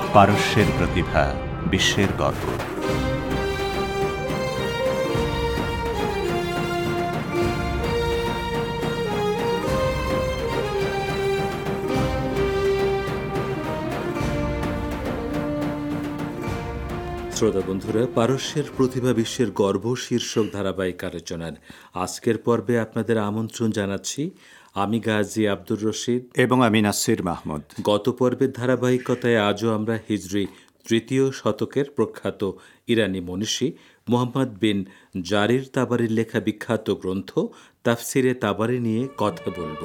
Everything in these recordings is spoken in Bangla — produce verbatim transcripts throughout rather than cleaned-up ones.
পারস্যের প্রতিভা, বিশ্বের গর্ব। শ্রোতা বন্ধুরা, পারস্যের প্রতিভা বিশ্বের গর্ব শীর্ষক ধারাবাহিক আলোচনার আজকের পর্বে আপনাদের আমন্ত্রণ জানাচ্ছি। আমি গাজী আব্দুর রশিদ এবং আমি নাসির মাহমুদ। গত পর্বের ধারাবাহিকতায় আজও আমরা হিজরি তৃতীয় শতকের প্রখ্যাত ইরানি মনীষী মুহাম্মদ বিন জারির তাবারির লেখা বিখ্যাত গ্রন্থ তাফসিরে তাবারি নিয়ে কথা বলব।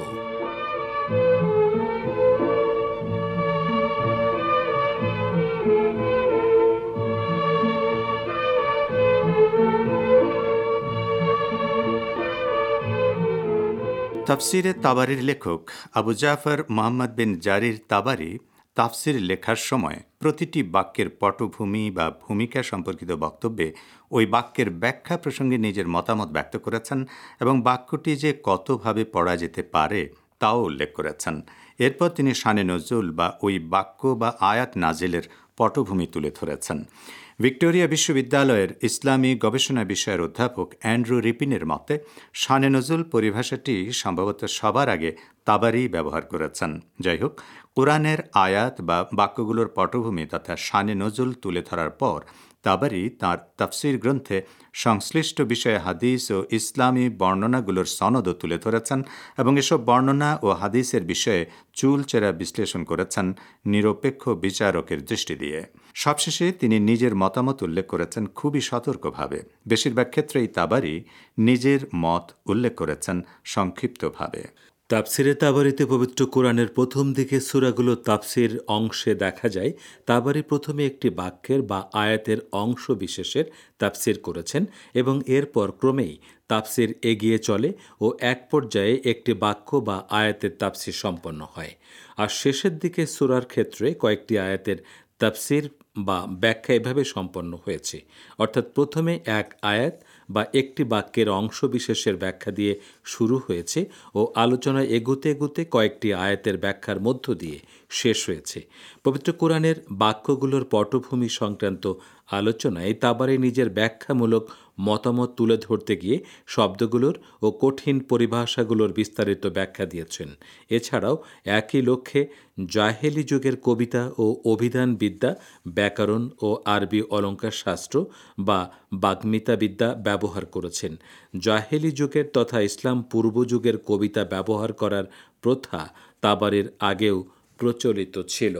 তাফসিরে তাবারির লেখক আবু জাফর মুহাম্মদ বিন জারির তাবারি তাফসির লেখার সময় প্রতিটি বাক্যের পটভূমি বা ভূমিকা সম্পর্কিত বক্তব্যে ওই বাক্যের ব্যাখ্যা প্রসঙ্গে নিজের মতামত ব্যক্ত করেছেন এবং বাক্যটি যে কতভাবে পড়া যেতে পারে তাও উল্লেখ করেছেন। এরপর তিনি শানে নজুল বা ওই বাক্য বা আয়াত নাজিলের পটভূমি তুলে ধরেছেন। ভিক্টোরিয়া বিশ্ববিদ্যালয়ের ইসলামী গবেষণা বিষয়ের অধ্যাপক অ্যান্ড্রু রিপিনের মতে শানে নজুল পরিভাষাটি সম্ভবত সবার আগে তাবারি ব্যবহার করেছেন। যাই হোক, কোরআনের আয়াত বা বাক্যগুলোর পটভূমি তথা শানে নজুল তুলে ধরার পর তাবারি তাঁর তাফসির গ্রন্থে সংশ্লিষ্ট বিষয়ে হাদিস ও ইসলামী বর্ণনাগুলোর সনদও তুলে ধরেছেন এবং এসব বর্ণনা ও হাদিসের বিষয়ে চুলচেরা বিশ্লেষণ করেছেন নিরপেক্ষ বিচারকের দৃষ্টি দিয়ে। সবশেষে তিনি নিজের মতামত উল্লেখ করেছেন খুবই সতর্কভাবে। বেশিরভাগ ক্ষেত্রেই তাবারি নিজের মত উল্লেখ করেছেন সংক্ষিপ্তভাবে। তাফসিরে তাবারিতে পবিত্র কোরআনের প্রথম দিকে সূরাগুলো তাফসির অংশে দেখা যায় তাবারি প্রথমে একটি বাক্যের বা আয়াতের অংশ বিশেষের তাফসির করেছেন এবং এরপর ক্রমেই তাফসির এগিয়ে চলে ও এক পর্যায়ে একটি বাক্য বা আয়াতের তাফসির সম্পন্ন হয়। আর শেষের দিকে সূরার ক্ষেত্রে কয়েকটি আয়াতের তাফসির বা ব্যাখ্যা এভাবে সম্পন্ন হয়েছে, অর্থাৎ প্রথমে এক আয়াত বা একটি বাক্যের অংশ বিশেষের ব্যাখ্যা দিয়ে শুরু হয়েছে ও আলোচনায় এগুতে এগুতে কয়েকটি আয়াতের ব্যাখ্যার মধ্য দিয়ে শেষ হয়েছে। পবিত্র কোরআনের বাক্যগুলোর পটভূমি সংক্রান্ত আলোচনায় তাবারি নিজের ব্যাখ্যামূলক মতামত তুলে ধরতে গিয়ে শব্দগুলোর ও কঠিন পরিভাষাগুলোর বিস্তারিত ব্যাখ্যা দিয়েছেন। এছাড়াও একই লক্ষ্যে জাহেলি যুগের কবিতা ও অভিধান বিদ্যা, ব্যাকরণ ও আরবি অলঙ্কার শাস্ত্র বা বাগ্মিতা বিদ্যা ব্যবহার করেছেন। জাহেলি যুগের তথা ইসলাম পূর্ব যুগের কবিতা ব্যবহার করার প্রথা তাবারির আগেও প্রচলিত ছিল।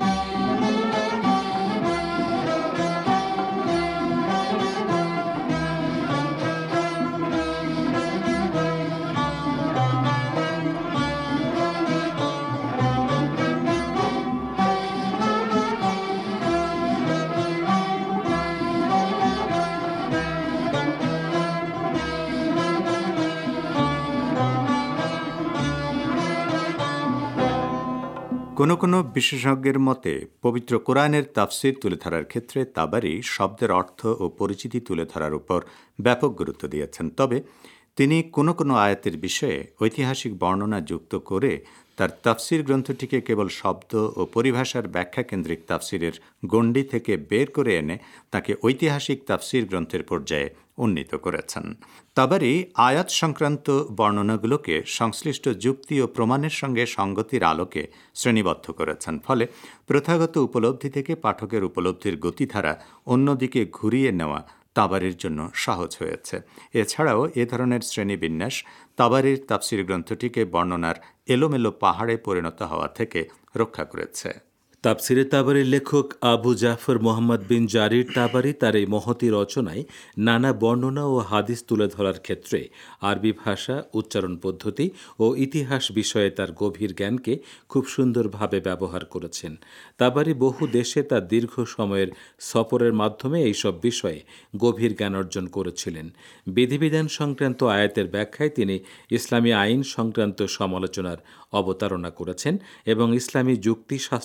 কোনো কোনো বিশেষজ্ঞের মতে পবিত্র কোরআনের তাফসির তুলে ধরার ক্ষেত্রে তাবারি শব্দের অর্থ ও পরিচিতি তুলে ধরার উপর ব্যাপক গুরুত্ব দিয়েছেন। তবে তিনি কোনো কোনো আয়াতের বিষয়ে ঐতিহাসিক বর্ণনা যুক্ত করে তার তাফসির গ্রন্থটিকে কেবল শব্দ ও পরিভাষার ব্যাখ্যা কেন্দ্রিক তাফসিরের গণ্ডি থেকে বের করে এনে তাকে ঐতিহাসিক তাফসির গ্রন্থের পর্যায়ে উন্নীত করেছেন। তাবারি আয়াত সংক্রান্ত বর্ণনাগুলোকে সংশ্লিষ্ট যুক্তি ও প্রমাণের সঙ্গে সঙ্গতির আলোকে শ্রেণীবদ্ধ করেছেন। ফলে প্রথাগত উপলব্ধি থেকে পাঠকের উপলব্ধির গতিধারা অন্যদিকে ঘুরিয়ে নেওয়া তাবারির জন্য সহজ হয়েছে। এছাড়াও এ ধরনের শ্রেণীবিন্যাস তাবারির তাফসির গ্রন্থটিকে বর্ণনার এলোমেলো পাহাড়ে পরিণত হওয়া থেকে রক্ষা করেছে। তাফসিরে তাবারির লেখক আবু জাফর মুহাম্মদ বিন জারির তাবারি তার এই মহতী রচনায় নানা বর্ণনা ও হাদিস তুলে ধরার ক্ষেত্রে আরবি ভাষা, উচ্চারণ পদ্ধতি ও ইতিহাস বিষয়ে তার গভীর জ্ঞানকে খুব সুন্দরভাবে ব্যবহার করেছেন। তাবারি বহু দেশে তার দীর্ঘ সময়ের সফরের মাধ্যমে এইসব বিষয়ে গভীর জ্ঞান অর্জন করেছিলেন। বিধিবিধান সংক্রান্ত আয়াতের ব্যাখ্যায় তিনি ইসলামী আইন সংক্রান্ত সমালোচনার অবতারণা করেছেন এবং ইসলামী যুক্তিশাস্ত্রের সঙ্গে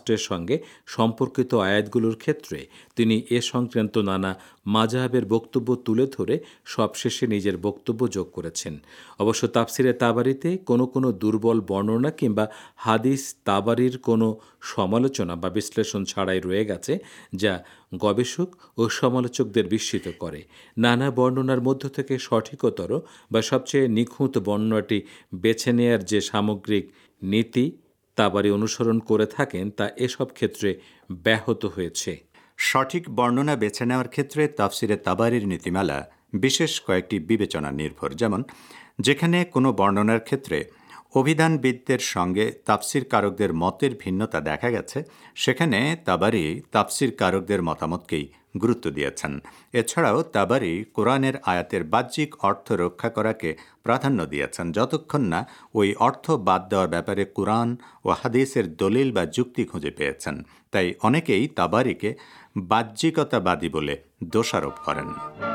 সঙ্গে সম্পর্কিত আয়াতগুলোর ক্ষেত্রে তিনি এ সংক্রান্ত নানা মাযহাবের বক্তব্য তুলে ধরে সবশেষে নিজের বক্তব্য যোগ করেছেন। অবশ্য তাফসিরে তাবারিতে কোনো কোনো দুর্বল বর্ণনা কিংবা হাদিস তাবারির কোনো সমালোচনা বা বিশ্লেষণ ছাড়াই রয়ে গেছে, যা গবেষক ও সমালোচকদের বিস্মিত করে। নানা বর্ণনার মধ্য থেকে সঠিকতর বা সবচেয়ে নিখুঁত বর্ণনাটি বেছে নেয়ার যে সামগ্রিক নীতি তাবারি অনুসরণ করে থাকেন, তা এসব ক্ষেত্রে ব্যাহত হয়েছে। সঠিক বর্ণনা বেছে নেওয়ার ক্ষেত্রে তাফসিরে তাবারির নীতিমালা বিশেষ কয়েকটি বিবেচনা নির্ভর। যেমন, যেখানে কোনো বর্ণনার ক্ষেত্রে অভিধানবিদদের সঙ্গে তাফসির কারকদের মতের ভিন্নতা দেখা গেছে, সেখানে তাবারি তাফসির কারকদের মতামতকেই গুরুত্ব দিয়েছেন। এছাড়াও তাবারি কোরআনের আয়াতের বাহ্যিক অর্থ রক্ষা করাকে প্রাধান্য দিয়েছেন, যতক্ষণ না ওই অর্থ বাদ দেওয়ার ব্যাপারে কোরআন ও হাদিসের দলিল বা যুক্তি খুঁজে পেয়েছেন। তাই অনেকেই তাবারিকে বাহ্যিকতাবাদী বলে দোষারোপ করেন।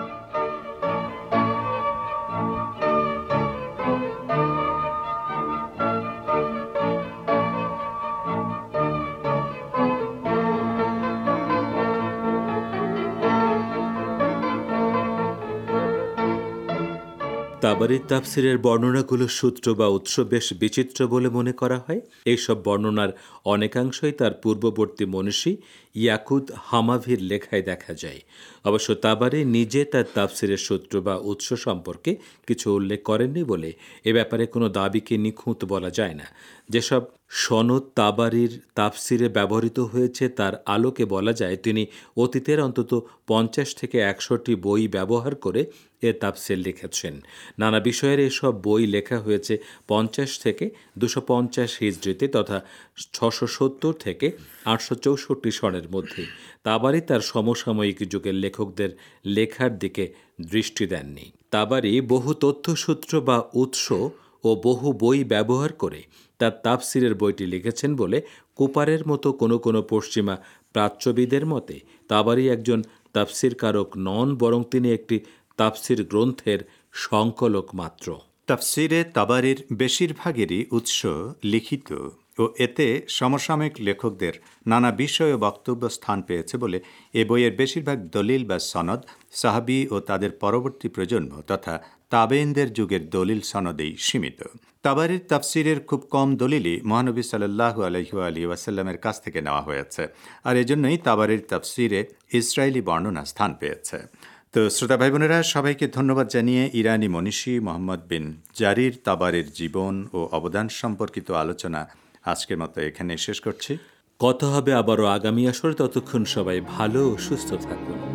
তাবারির তাফসিরের বর্ণনাগুলোর সূত্র বা উৎস বেশ বিচিত্র বলে মনে করা হয়। এইসব বর্ণনার অনেকাংশই তার পূর্ববর্তী মনীষী ইয়াকুত হামাভির লেখায় দেখা যায়। অবশ্য তাবারি নিজে তার তাফসিরের সূত্র বা উৎস সম্পর্কে কিছু উল্লেখ করেননি বলে এ ব্যাপারে কোনো দাবিকে নিখুঁত বলা যায় না। যেসব সনদ তাবারির তাফসিরে ব্যবহৃত হয়েছে তার আলোকে বলা যায় তিনি অতীতের অন্তত পঞ্চাশ থেকে একশোটি বই ব্যবহার করে এ তাফসির লিখেছেন। নানা বিষয়ের এসব বই লেখা হয়েছে পঞ্চাশ থেকে দুশো পঞ্চাশ হিজড়িতে তথা ছশো সত্তর থেকে আটশো চৌষট্টি সনের মধ্যে। তাবারি তার সমসাময়িক যুগের লেখকদের লেখার দিকে দৃষ্টি দেননি। তাবারি বহু তথ্যসূত্র বা উৎস ও বহু বই ব্যবহার করে তার তাফসিরের বইটি লিখেছেন বলে কুপারের মতো কোনো কোনো পশ্চিমা প্রাচ্যবিদের মতে তাবারি একজন তাফসিরকারক নন, বরং তিনি একটি তাফসির গ্রন্থের সংকলক মাত্র। তাফসিরে তাবারির বেশিরভাগেরই উৎস লিখিত ও এতে সমসাময়িক লেখকদের নানা বিষয় ও বক্তব্য স্থান পেয়েছে বলে এ বইয়ের বেশিরভাগ দলিল বা সনদ সাহাবী ও তাদের পরবর্তী প্রজন্ম তথা তাবেইনদের যুগের দলিল সনদেই সীমিত। তাবারির তাফসিরের খুব কম দলিলই মহানবী সাল্লাল্লাহু আলাইহি আলিহি ওয়াসাল্লামের কাছ থেকে নেওয়া হয়েছে, আর এজন্যই তাবারির তাফসিরে ইসরায়েলি বর্ণনা স্থান পেয়েছে। তো শ্রোতা ভাই বোনেরা, সবাইকে ধন্যবাদ জানিয়ে ইরানি মনীষী মোহাম্মদ বিন জারির তাবারির জীবন ও অবদান সম্পর্কিত আলোচনা আজকের মতো এখানে শেষ করছি। কথা হবে আবারও আগামী আসরে। ততক্ষণ সবাই ভালো ও সুস্থ থাকুন।